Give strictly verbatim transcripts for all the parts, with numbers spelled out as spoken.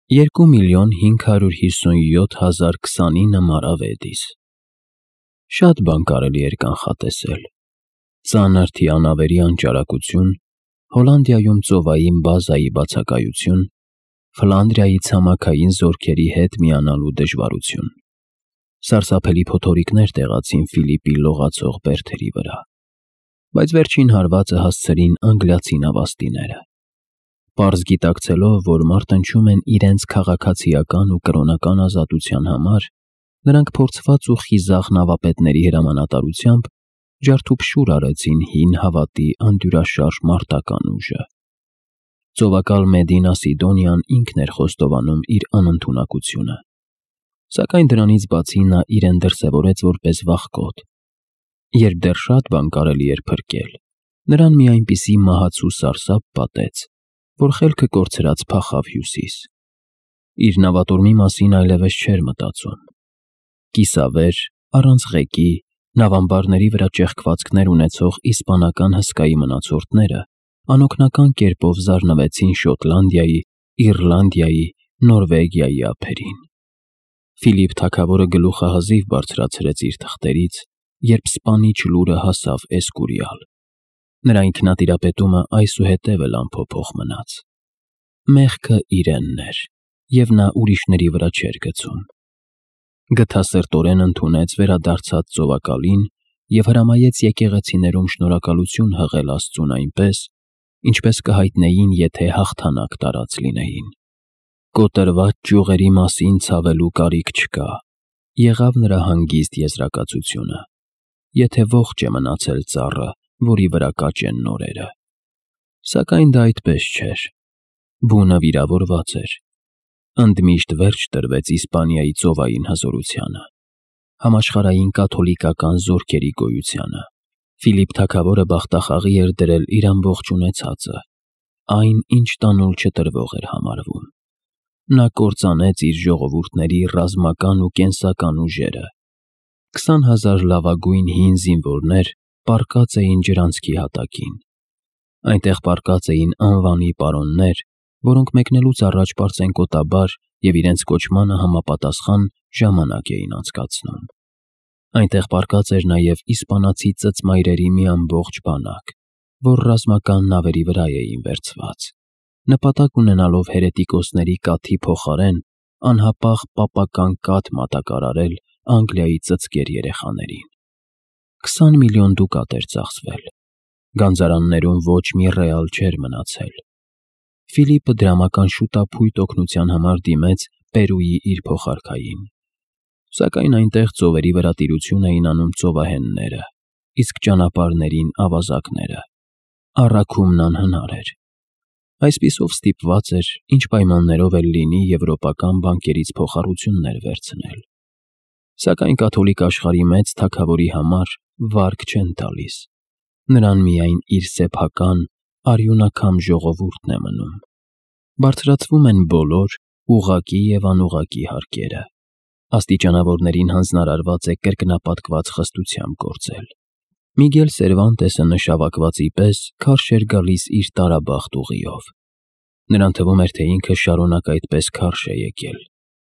երկու միլիոն հինգ հարյուր հիսունյոթ հազար քսանինը մարավետիս։ Շատ բան կարելի էր կանխատեսել. ծանր թիանավերի անճարակություն, Հոլանդիայում ծովային բազայի բացակայություն, Ֆլանդրիայի ցամաքային զորքերի հետ միանալու դժվարություն։ Սարսափելի փոթորիկներ տեղացին Ֆիլիպի լողացող բերդերի վրա, բայց վերջին հարվածը հասցրին անգլիացի նավաստիները։ Պարզ գիտակցելով, որ մարտնչում են իրենց քաղաքացիական ու կրոնական ազատության համար, նրանք փորձված ու խիզախ նավապետների հրամանատարությամբ ջարդուփշուր արեցին հին հավատի անդյուրաշարժ մարտական ուժը։ Ծովակալ Մեդինա Սիդոնիան ինքն էր խոստովանում իր անընդունակությունը, սակայն դրանից բացի նա իրեն դրսևորեց որպես վախկոտ։ Երբ դեռ շատ բան կարելի էր փրկել, նրան մի այնպիսի մահացու սարսափ պատեց, որ խելքը կորցրած փախավ հյուսիս։ Իր նավատորմի մասին այլևս չէր մտածում։ Կիսավեր, առանց ղեկի, նավամբարների վրա ճեղքվածքներ ունեցող իսպանական հսկայի մնացորդները անօգնական կերպով զարնվեցին Շոտլանդիայի, Իռլանդիայի, Նորվեգիայի ափերին։ Ֆիլիպ թագավորը գլուխը հազիվ բարձրացրեց իր թղթերից, երբ սպանիչ լուրը հասավ Էսկուրիալ։ Նրա ինքնատիրապետումը այսուհետև էլ անփոփոխ մնաց։ Մեղքը իրենն էր, և նա ուրիշների վրա չէր գցում։ Գթասրտորեն ընդունեց վերադարձած ծովակալին և հրամայեց եկեղեցիներում շնորհակալություն հղել Աստծուն այնպես, ինչպես կհայտնեին, եթե հաղթանակ տարած լինեին։ Կոտրված ճյուղերի մասին ցավելու կարիք չկա, եղավ նրա հանգիստ եզրակացությունը, եթե ողջ է մնացել ծառը, որի վրա կաճեն նորերը։ Սակայն դա այդպես չէր։ Բունը վիրավորված էր։ Ընդմիշտ վերջ տրվեց Իսպանիայի ծովային հզորությանը, համաշխարհային կաթոլիկական զորքերի գոյությանը։ Ֆիլիպ թագավորը բախտախաղի էր դրել իր ամբողջ ունեցածը, այն, ինչ տանուլ չտրվող էր համարվում։ Նա կործանեց իր ժողովուրդների ռազմական ու կենսական ուժերը։ Քսան հազար լավագույն հին զինվորներ պառկած էին ջրանցքի հատակին։ Այնտեղ պառկած էին անվանի պարոններ, որոնք մեկնելուց առաջ պարծենկոտաբար և իրենց կոչմանը համապատասխան ժամանակ էին անցկացնում։ Այնտեղ պառկած էր նաև իսպանացի ծծմայրերի մի ամբողջ բանակ, որ ռազմական նավերի վրա էին վերցված, նպատակ ունենալով հերետիկոսների կաթի փոխարեն անհապաղ պապական կաթ մատակարարել Անգլիայի ծծկեր երեխաներին։ Քսան միլիոն դուկատ էր ծախսվել։ Գանձարաններում ոչ մի ռեալ չէր մնացել։ Ֆիլիպը դրամական շուտափույթ օգնության համար դիմեց Պերուի իր փոխարքային։ Սակայն այնտեղ ծովերի վրա տիրություն էին անում ծովահենները, իսկ ճանապարհներին ավազակները։ Առաքումն անհնար էր։ Այսպիսով ստիպված էր, ինչ պայմաններով էլ լինի, եվրոպական բանկերից փոխառություններ վերցնել։ Սակայն կաթոլիկ աշխարհի մեծ թագավորի համար վարկ չեն տալիս։ Նրան միայն իր սեփական, արյունակամ ժողովուրդն է մնում։ Բարձրացվում են բոլոր ուղղակի և անուղղակի հարկերը։ Աստիճանավորներին հանձնարարված է կրկնապատկված խստությամբ գործել։ Միգել Սերվանտեսը նշավակվածի պես քարշ էր գալիս իր տարաբախտ ուղիով։ Նրան թվում էր, թե ինքը շարունակ այդպես քարշ է եկել։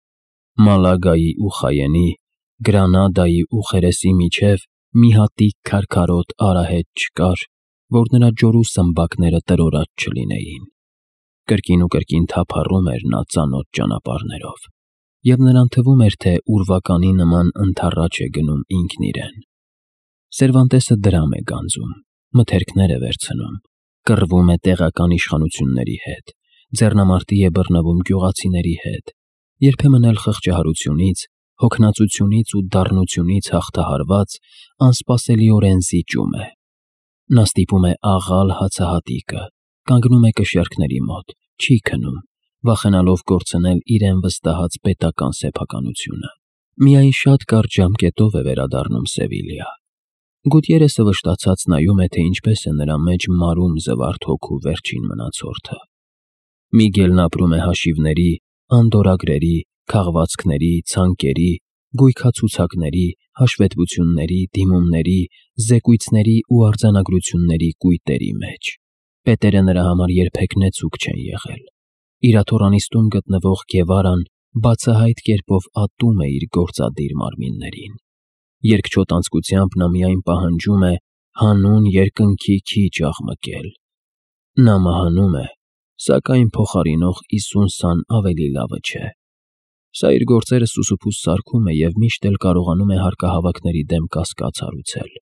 Մալագայի ու Խայենի, Գրանադայի ու Խերեսի միջև մի հատիկ քարքարոտ արահետ չկար, որ նրա ջորու սմբակները տրորած չլինեին։ Կրկին ու կրկին թափառում էր նա ծանոթ ճանապարհներով, և նրան թվում էր, թե ուրվականի նման ընդառաջ է գնում ինքն իրեն։ Սերվանտեսը դրամ է գանձում, մթերքներ է վերցնում, կռվում է տեղական իշխանությունների հետ, ձեռնամարտի է բռնվում գյուղացիների հետ, երբեմն էլ խղճահարությունից, հոգնածությունից ու դառնությունից հաղթահարված անսպասելիորեն զիջում է։ Նա ստիպում է աղալ հացահատիկը, կանգնում է կշեռքների մոտ, չի քնում, վախենալով կորցնել իրեն վստահած պետական սեփականությունը։ Միայն շատ կարճ ժամկետով է վերադառնում Սևիլիա։ Գուտիերեսը վշտացած նայում է, թե ինչպես է նրա մեջ մարում զվարթ հոգու վերջին մնացորդը։ Միգելն ապրում է հաշիվների, անդորրագրերի, քաղվածքների, ցանկերի, գույքացուցակների, հաշվետվությունների, դիմումների, զեկույցների ու արձանագրությունների կույտերի մեջ։ Պետերը նրա համար երբեք նեցուկ չեն եղել։ Իր աթոռանիստում գտնվող Գևարան բացահայտ կերպով ատում է իր գործադիր մարմիններին։ Երկչոտ անձկությամբ նա միայն պահանջում է հանուն երկնքի քիչ աղմկել։ Նա մահանում է, սակայն փոխարինող իսուն սան ավելի լավը չէ։ Սա իր գործերը սուսուփուս սարքում է և միշտ էլ կարողանում է հարկահավաքների դեմ կասկած հարուցել։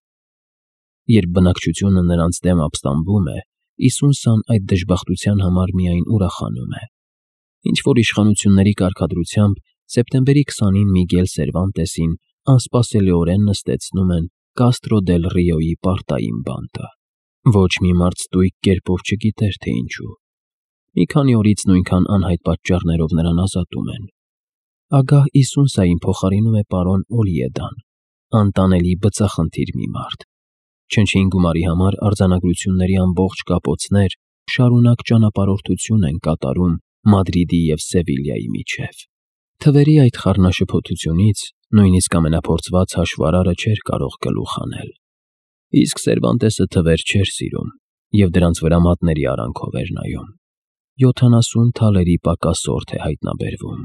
Երբ բնակչությունը նրանց դեմ ապստամբում է, իսուն սան այդ դժբախտության համար միայն ուրախանում է։ Ինչ-որ իշխանությունների կարգադրությամբ սեպտեմբերի քսանին Միգել Սերվանտեսին անսպասելիորեն նստեցնում են Կաստրո դել Ռիոյի պարտային բանտը։ Ոչ մի մարդ ստույգ կերպով չգիտեր, թե ինչու։ Մի քանի օրից նույնքան անհայտ պատճառներով նրան ազատում են։ Ագահ իսուն սային փոխարինում է պարոն Օլիեդան, անտանելի բծախնդիր մի մարդ։ Չնչին գումարի համար արձանագրությունների ամբողջ կապոցներ շարունակ ճանապարհորդություն են կատարում Մադրիդի և Սևիլյայի միջև։ Թվերի այդ խառնաշփոթությունից նույնիսկ ամենափորձված հաշվարարը չէր կարող գլուխ հանել։ Իսկ Սերվանտեսը թվեր չէր սիրում և դրանց վրա մատների արանքով էր նայում։ Յոթանասուն թալերի պակասորդ է հայտնաբերվում։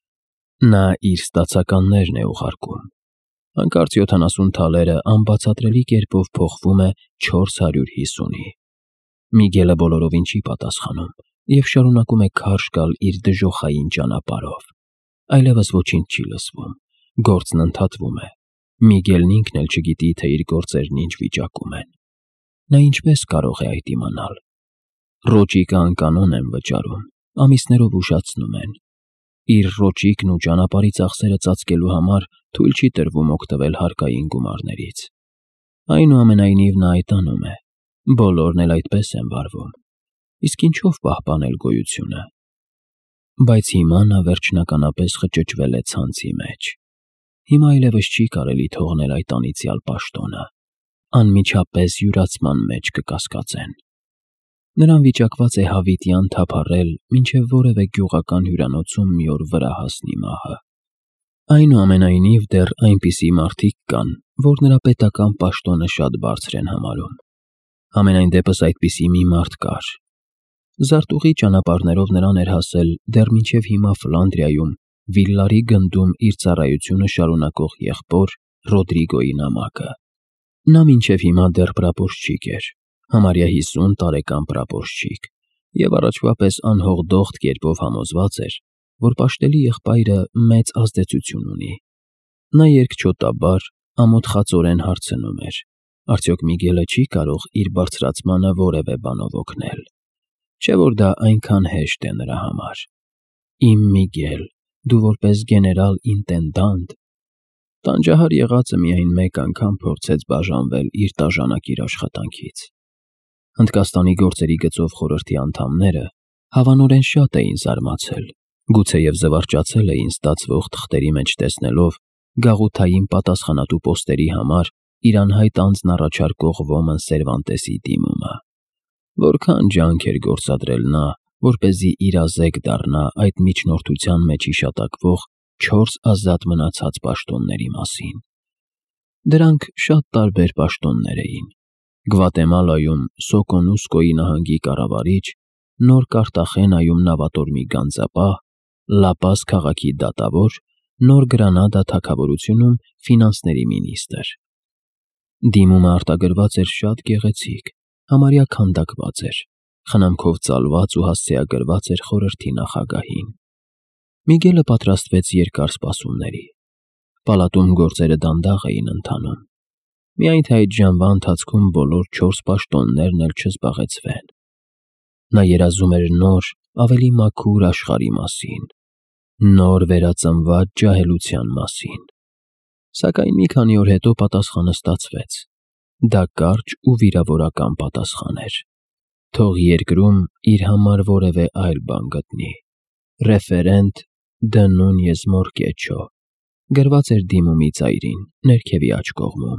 Նա իր ստացականներն է ուղարկում։ Հանկարծ յոթանասուն թալերը անբացատրելի կերպով փոխվում է չորս հարյուր հիսունի։ Միգելը բոլորովին չի պատասխանում և շարունակում է քարշ գալ իր դժոխային ճանապարհով։ Այլևս ոչինչ չի լսվում, գործն ընդհատվում է։ Միգելն ինքն էլ չգիտի, թե իր գործերն ինչ վիճակում են։ Նա ինչպես կարող է այդ իմանալ։ Ռոճիկը անկանոն են վճարում, ամիսներով ուշացնում են։ Իր ռոճիկն ու ճանապարհի ծախսերը ծածկելու համար թույլ չի տրվում օգտվել հարկային գումարներից։ Այնուամենայնիվ նա այդ անում է։ Բոլորն էլ այդպես են վարվում։ Իսկ ինչով պահպանել գոյությունը։ Բայց հիմա նա վերջնականապես խճճվել է ցանցի մեջ։ Հիմա այլևս չի կարելի թողնել այդ անիծյալ պաշտոնը։ Անմիջապես յուրացման մեջ կկասկածեն։ Նրան վիճակված է հավիտյան թափառել մինչև որևէ գյուղական հյուրանոցում մի օր վրա հասնի մահը։ Այնուամենայնիվ դեռ այնպիսի մարդիկ կան, որ նրա պետական պաշտոնը շատ բարձր են համարում։ Համենայն դեպս այդպիսի մի մարդ կար։ Զարտուղի ճանապարհներով նրան էր հասել դեռ մինչև հիմա Ֆլանդրիայում Վիլլարի գնդում իր ծառայությունը շարունակող եղբոր Ռոդրիգոյի նամակը։ Նա մինչև հիմա դեռ պրապորչիկ էր, համարյա հիսուն տարեկան պրապորչիկ, և առաջվա պես անհողդոխտ կերպով համոզված էր, որ պաշտելի եղբայրը մեծ ազդեցություն ունի։ Նա երկչոտաբար, ամոթխածորեն հարցնում էր. արդյոք Միգելը չի կարող իր բարձրացմանը որևէ բանով օգնել։ Չէ՞ որ դա այնքան հեշտ է նրա համար։ Իմ Միգել, դու որպես գեներալ֊ինտենդանտ։ Տանջահար եղածը միայն մեկ անգամ փորձեց բաժանվել իր տաժանակիր աշխատանքից։ Հնդկաստանի գործերի գծով խորհրդի անդամները հավանորեն շատ էին զարմացել, գուցեև զվարճացել էին ստացվող թղթերի մեջ տեսնելով գաղութային պատասխանատու պոստերի համար իր անհայտ անձն առաջարկող ոմն Սերվանտեսի դիմումը։ Որքան ջանք էր գործադրել նա, որպեսզի իրազեկ դառնա այդ միջնորդության մեջ հիշատակվող չորս ազատ մնացած պաշտոնների մասին։ Դրանք շատ տարբեր պաշտոններ էին։ Գվատեմալայում Սոկոնուսկոյի նահանգի կառավարիչ, Նոր Կարտախենայում նավատորմի գանձապահ, Լապաս քաղաքի դատավոր, Նոր Գրանադա թագավորությունում ֆինանսների մինիստրը։ Դիմումը արտագրված էր շատ գեղեցիկ, համարյա քանդակված էր, խնամքով ծալված ու հասցեագրված էր խորհրդի նախագահին։ Միգելը պատրաստվեց երկար սպասումների։ Պալատում գործերը դանդաղ էին ընթանում։ Միայն թե այդ ժամվա ընթացքում բոլոր չորս պաշտոններն էլ չզբաղեցվեն։ Նա երազում էր նոր, ավելի մաքուր աշխարհի մասին, նոր վերածնված ջահելության մասին։ Սակայն մի քանի օր հետո պատասխանը ստացվեց։ Դա կարճ ու վիրավորական պատասխան էր։ Թող երկրում իր համար որևէ այլ բան գտնի։ Ռեֆերենտ Դը Նունյես Մորկեչո գրված էր դիմումի ծայրին, ներքևի աջ կողմում։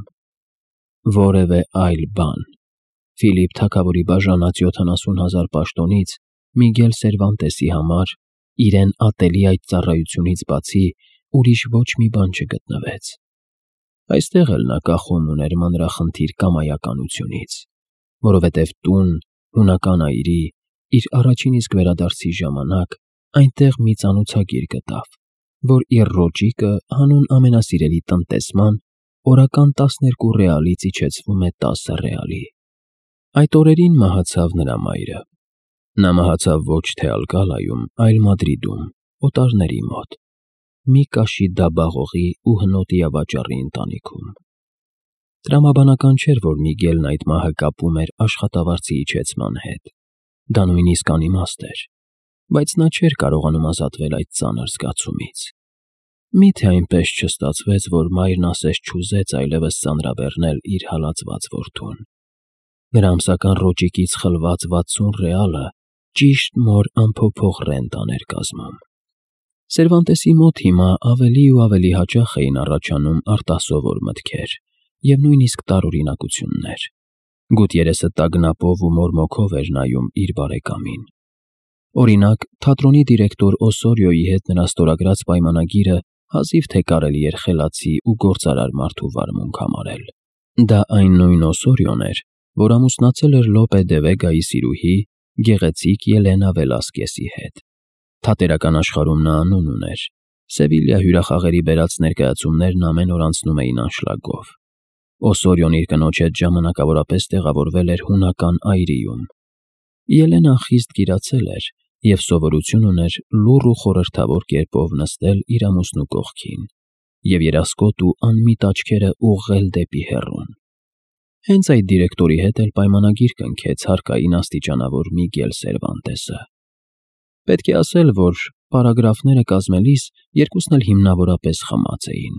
Որևէ այլ բան։ Ֆիլիպ թագավորի բաժանած յոթանասուն հազար պաշտոնից Միգել Սերվանտեսի համար իրեն ատելի այդ ծառայությունից բացի ուրիշ ոչ մի բան չգտնվեց։ Այստեղ էլ նա կախում ուներ մանրախնդիր կամայականությունից, որովհետև տուն, հունական այրի, իր առաջին իսկ վերադարձի ժամանակ այնտեղ մի ծանոթագիր գտավ, որ իր ռոճիկը հանուն ամենասիրելի տնտեսման օրական տասներկու ռեալից իջեցվում է տասը ռեալի։ Այդ օրերին մահացավ նրա մայրը։ Նա մահացավ ոչ թե Ալկալայում, այլ Մադրիդում, օտարների մոտ, մի կաշի դաբաղողի ու հնոտիա վաճառի ընտանիքում։ Տրամաբանական չէր, որ Միգելն այդ մահը կապում էր աշխատավարձի իջեցման հետ։ Դա նույնիսկ անիմաստ էր, բայց նա չէր կարողանում ազատվել այդ ծանր զգացումից։ Միթե այնպես չստացվեց, որ մայրն ասես չուզեց այլևս ծանրաբեռնել իր հալածված որդուն։ Նրա ամսական ռոճիկից խլված վաթսուն ռեալը ճիշտ մոր անփոփոխ ռենտան էր կազմում։ Սերվանտեսի մոտ հիմա ավելի ու ավելի հաճախ էին առաջանում արտասովոր մտքեր և նույնիսկ տարօրինակություններ։ Գուտիերեսը տագնապով ու մորմոքով էր նայում իր բարեկամին։ Օրինակ, թատրոնի դիրեկտոր Օսորիոյի հետ նրա ստորագրած պայմանագիրը հազիվ թե կարելի էր խելացի ու գործարար մարդու վարմունք համարել։ Դա այն նույն Օսորիոն էր, որ ամուսնացել էր Լոպե դե Վեգայի սիրուհի, գեղեցիկ Ելենա Վելասկեսի հետ։ Թատերական աշխարհում նա անուն ուներ։ Սևիլիա հյուրախաղերի բերած ներկայացումներն ամեն օր անցնում էին անշլագով։ Օսորիոն իր կնոջ հետ ժամանակավորապես տեղավորվել էր հունական Այրիում։ Ելենան խիստ կիրացել էր և սովորություն ուներ լուռ ու խորհրդավոր կերպով նստել իր ամուսնու կողքին և երասկոտ ու անմիտ աչքերը ուղղել դեպի հեռուն։ Հենց այդ դիրեկտորի հետ էլ պայմանագիր կնքեց հարկային աստիճանավոր Միգել Սերվանտեսը։ Պետք է ասել, որ պարագրաֆները կազմելիս երկուսն էլ հիմնավորապես խմած էին։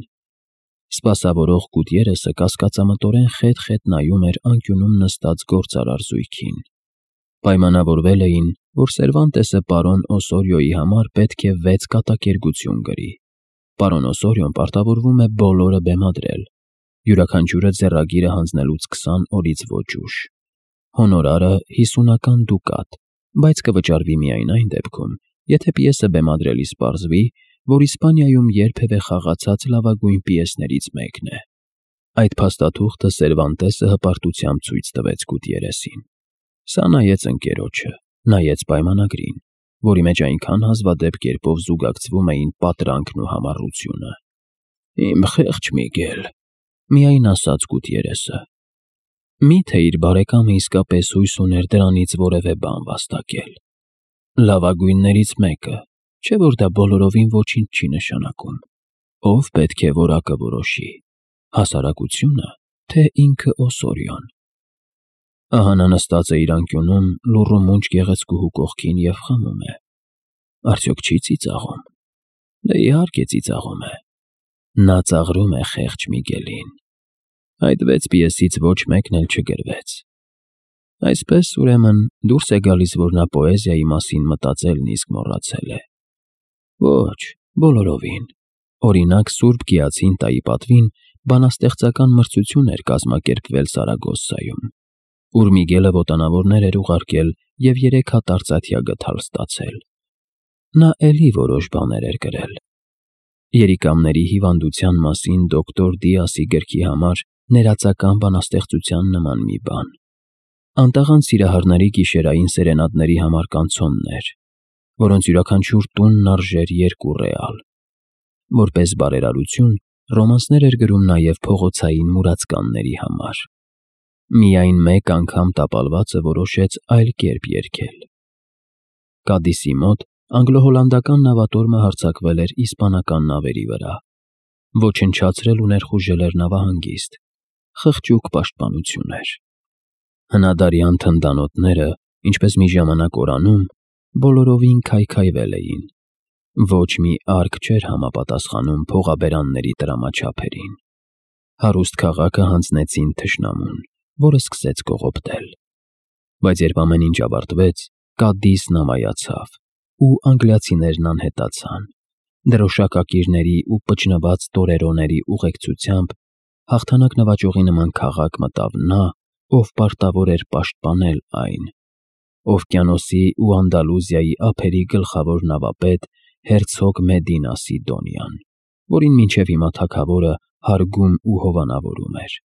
Սպասավորող Գուտիերեսը կասկածամտորեն խետ-խետ նայում էր անկյունում նստած գործարար զույգին։ Պայմանավորվել էին, որ Սերվանտեսը պարոն Օսորիոյի համար պետք է վեց կատակերգություն գրի։ Պարոն Օսորիոն պարտավորվում է բոլորը բեմադրել, յուրաքանչյուրը ձեռագիրը հանձնելուց քսան օրից ոչ ուշ։ Հոնորարը հիսունական դուկատ, բայց կվճարվի միայն այն դեպքում, եթե պիեսը բեմադրելիս պարզվի, որ Իսպանիայում երբևէ խաղացած լավագույն պիեսներից մեկն է։ Այդ փաստաթուղթը Սերվանտեսը հպարտությամբ ցույց տվեց Գուտիերեսին։ Սա նայեց ընկերոջը, նայեց պայմանագրին, որի մեջ այնքան հազվադեպ կերպով զուգակցվում էին պատրանքն ու համառությունը։ «Իմ խեղճ Միգել», միայն ասաց Գուտիերեսը։ Միթե իր բարեկամը իսկապես հույս ուներ դրանից որևէ բան վաստակել։ Լավագույններից մեկը, չէ՞ որ դա բոլորովին ոչինչ չի նշանակում։ Ով պետք է որակը որոշի՝ հասարակությո՞ւնը, թե ինքը Օսորիոն։ Ահա նա նստած է իր անկյունում լուռ ու մունջ գեղեցկուհու կողքին և խմում է։ Արդյոք չի ծիծաղում։ Դե իհարկե ծիծաղում է։ Նա ծաղրում է խեղճ Միգելին։ Այդ վեց պիեսից ոչ մեկն էլ չգրվեց։ Այսպես, ուրեմն, դուրս է գալիս, որ նա պոեզիայի մասին մտածելն իսկ մոռացել է։ Ոչ, բոլորովին։ Օրինակ, Սուրբ Գիացինտայի պատվին բանաստեղծական մրցություն էր կազմակերպվել Սարագոսայում, ուր Միգելը ոտանավորներ էր ուղարկել և երեք հատ արծաթյա գդալ ստացել։ Նա էլի որոշ բաներ էր գրել։ Երիկամների հիվանդության մասին դոկտոր Դիասի գրքի համար ներածական բանաստեղծության նման մի բան։ Անտաղան սիրահարների գիշերային սերենադների համար կանցոններ, որոնց յուրաքանչյուր տունն արժեր երկու ռեալ։ Որպես բարերարություն ռոմանսներ էր գրում նաև փողոցային մուրացկանների համար։ Միայն մեկ անգամ տապալվածը որոշեց այլ կերպ երգել։ Կադիսի մոտ անգլո-հոլանդական նավատորմը հարձակվել էր իսպանական նավերի վրա։ Ոչնչացրել ու ներխուժել էր նավահանգիստ։ Խղճուկ պաշտպանություն էր։ Հնադարյան թնդանոթները, ինչպես մի ժամանակ օրանում, բոլորովին քայքայվել էին։ Ոչ մի արկ չէր համապատասխանում փողաբերանների տրամաչափերին։ Հարուստ քաղաքը հանձնեցին թշնամուն, որը սկսեց կողոպտել։ Բայց երբ ամեն ինչ ավարտվեց, Կադիսն ամայացավ, ու անգլիացիներն անհետացան։ Դրոշակակիրների ու պճնված տորերոների ուղեկցությամբ հաղթանակ նվաճողի նման քաղաք մտավ նա, ով պարտավոր էր պաշտպանել այն։ Օվկիանոսի ու Անդալուզիայի ափերի գլխավոր նավապետ հերցոգ Մեդինա Սիդոնյան, որին մինչև հիմա թագավորը հարգում ու հովանավորում էր։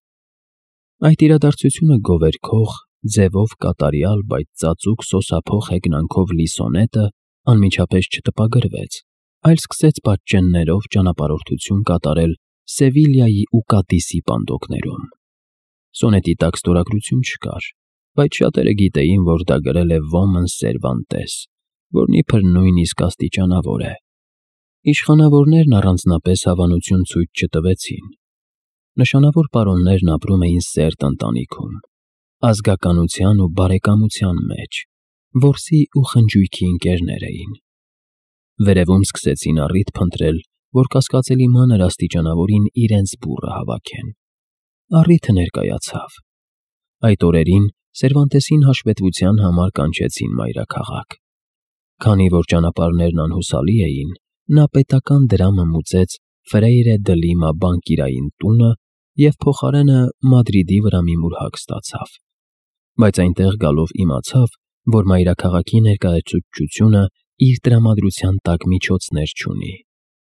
Այդ իրադարձությունը գովերգող, ձևով կատարյալ, բայց ծածուկ սոսափող հեգնանքով լի սոնետը անմիջապես չտպագրվեց, այլ սկսեց պատճեններով ճանապարհորդություն կատարել Սևիլիայի ու Կադիսի պանդոկներում։ Սոնետի տակ ստորագրություն չկար, բայց շատերը գիտեին, որ դա գրել է ոմն Սերվանտես, որն իբր նույնիսկ աստիճանավոր է։ Իշխանավորներն առանձնապես հավանություն ցույց չտվեցին։ Նշանավոր պարոններն ապրում էին սերտ ընտանիքում, ազգականության ու բարեկամության մեջ, որսի ու խնջույքի ընկերներ էին։ Վերևում սկսեցին առիթ փնտրել, որ կասկածելի մանր աստիճանավորին իրենց բուռը հավաքեն։ Առիթը ներկայացավ։ Այդ օրերին Սերվանտեսին հաշվետվության համար կանչեցին մայրաքաղաք։ Քանի որ ճանապարհներն անհուսալի էին, նա պետական դրամը մուծեց Ֆրեյրե դը Լիմա բանկիրային տունը և փոխարենը Մադրիդի վրա մի մուրհակ ստացավ։ Բայց այնտեղ գալով իմացավ, որ մայրաքաղաքի ներկայացուցչությունը իր տրամադրության տակ միջոցներ չունի։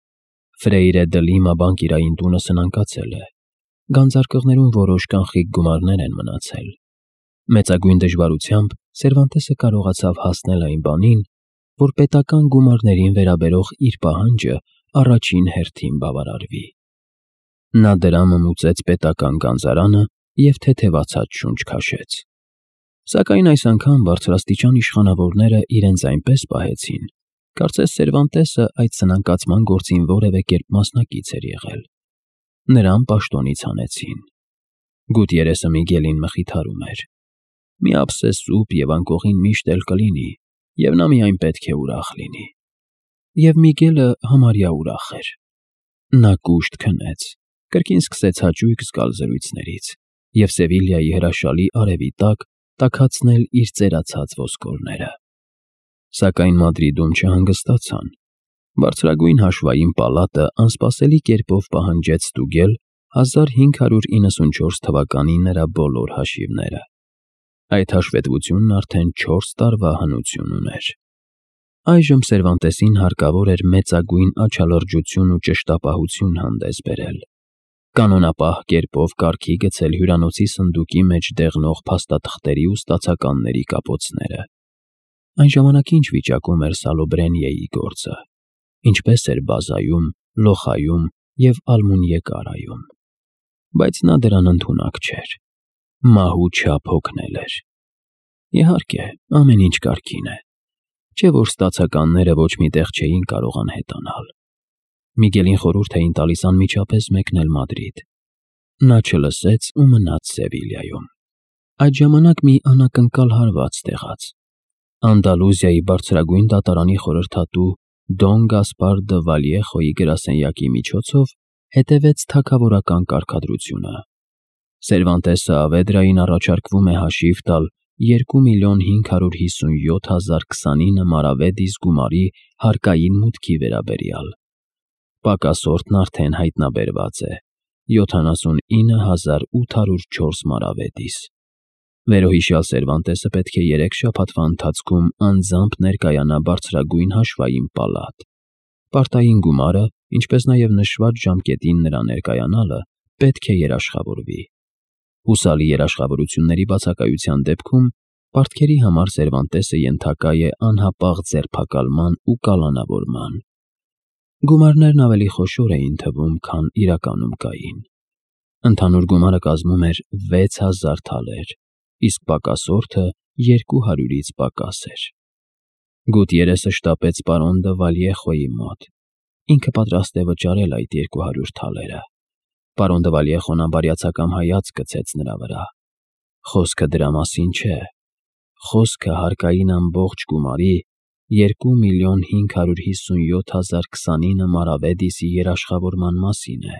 Ֆրեյրե դը Լիմա բանկիրային տունը սնանկացել է։ Գանձարկղներում որոշ կանխիկ գումարներ են մնացել։ Մեծագույն դժվարությամբ Սերվանտեսը կարողացավ հասնել այն բանին, որ պետական գումարներին վերաբերող իր պահանջը առաջին հերթին բավարարվի։ Նա դրամը մուծեց պետական գանձարանը և թեթևացած շունչ քաշեց։ Սակայն այս անգամ բարձրաստիճան իշխանավորները իրենց այնպես պահեցին, կարծես Սերվանտեսը այդ սնանկացման գործին որևէ կերպ մասնակից էր եղել։ Նրան պաշտոնից հանեցին։ Գուտիերեսը Միգելին մխիթարում էր. «Մի ափսես սուպ և անկողին միշտ էլ կլինի, և նա միայն պետք է ուրախ լինի»։ Եվ Միգելը համարյա ուրախ էր։ Նա կուշտ քնեց, կրկին սկսեց հաճույք զգալ զրույցներից և Սևիլիայի հրաշալի արևի տակ տաքացնել իր ծերացած ոսկորները։ Սակայն Մադրիդում չհանգստացան։ Բարձրագույն հաշվային պալատը անսպասելի կերպով պահանջեց ստուգել հազար հինգ հարյուր իննսունչորս թվականի նրա բոլոր հաշիվները։ Այդ հաշվետվությունն արդեն չորս տարվա հնություն ուներ։ Այժմ Սերվանտեսին հարկավոր էր մեծագույն աչալրջություն ու ճշտապահություն հանդես բերել, կանոնապահ կերպով կարգի գցել հյուրանոցի սնդուկի մեջ դեղնող փաստաթղթերի ու ստացականների կապոցները։ Այն ժամանակ ինչ վիճակում էր Սալոբրենիեի գործը, ինչպես էր Բազայում, Լոխայում և Ալմունյեկարայում։ Բայց նա դրան ընդունակ չէր։ Մահու չափ հոգնել էր։ Իհարկե, ամեն ինչ կարգին է, չէ՞ որ ստացականները ոչ մի տեղ չէին կարող անհետանալ։ Միգելին խորհուրդ էին տալիս անմիջապես մեկնել Մադրիդ։ Նա չլսեց ու մնաց Սևիլիայում։ Այդ ժամանակ մի անակնկալ հարված տեղաց։ Անդալուզիայի բարձրագույն դատարանի խորհրդատու Դոն Գասպար դը Վալիեխոյի գրասենյակի միջոցով հետևեց թագավորական կարգադրությունը։ Սերվանտեսը Ավեդրային առաջարկվում է հաշիվ տալ երկու միլիոն հինգ հարյուր հիսունյոթ հազար քսանինը մարավեդիս գումարի հարկային մուտքի վերաբերյալ։ Պակասորտն արդեն հայտնաբերված է՝ յոթանասունինը հազար ութ հարյուր չորս մարավեդիս։ Վերոհիշյալ Սերվանտեսը պետք է երեք շաբաթվա ընթացքում անձամբ ներկայանա բարձրագույն հաշվային պալատ։ Պարտային գումարը, ինչպես նաև նշված ժամկետին նրա ներկայանալը պետք է երաշխավորվի։ Հուսալի երաշխավորությունների բացակայության դեպքում պարտքերի համար Սերվանտեսը ենթակա է անհապաղ ձերբակալման ու կալանավորման։ Գումարներն ավելի խոշոր էին թվում, քան իրականում կային։ Ընդհանուր գումարը կազմում էր վեց հազար թալեր, իսկ պակասորտը երկու հարյուրից պակաս էր։ Գուտիերեսը շտապեց պարոն դը Վալիեխոյի մոտ։ Ինքը պատրաստ է վճարել այդ երկու հարյուր թալերը։ Պարոն դը Վալիեխոն անբարյացակամ հայացք գցեց նրա վրա։ Խոսքը դրա մասին չէ։ Խոսքը հարկային ամբողջ գումարի երկու միլիոն հինգ հարյուր հիսունյոթ հազար քսանինը մարավեդիսի երաշխավորման մասին է։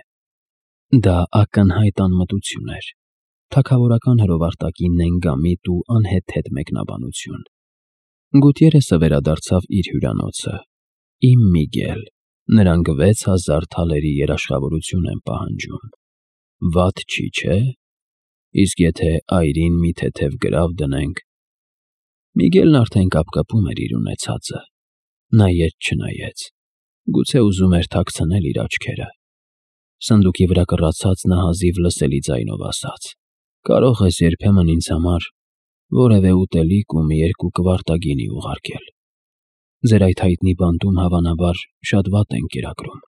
Դա ակնհայտ անմտություն էր, թագավորական հրովարտակի նենգամիտ ու անհեթեթ մեկնաբանություն։ Գուտիերեսը վերադարձավ իր հյուրանոցը։ Իմ Միգել, նրանք վեց հազար թալերի երաշխավորություն են պահանջում։ Վատ չի, չէ՞։ Իսկ եթե այրին մի թեթև գրավ դնենք։ Միգելն արդեն կապկպում էր իր ունեցածը։ Նայեց չնայեց։ Գուցե ուզում էր թաքցնել իր աչքերը։ Սնդուկի վրա կռացած նա հազիվ լսելի ձայնով ասաց. «Կարող ես երբեմն ինձ համար որևէ ուտելիք ու մի երկու կվարտագինի ուղարկել»։ Ձեր այդ հայտնի բանտում, հավանաբար, շատ վատ են կերակրում։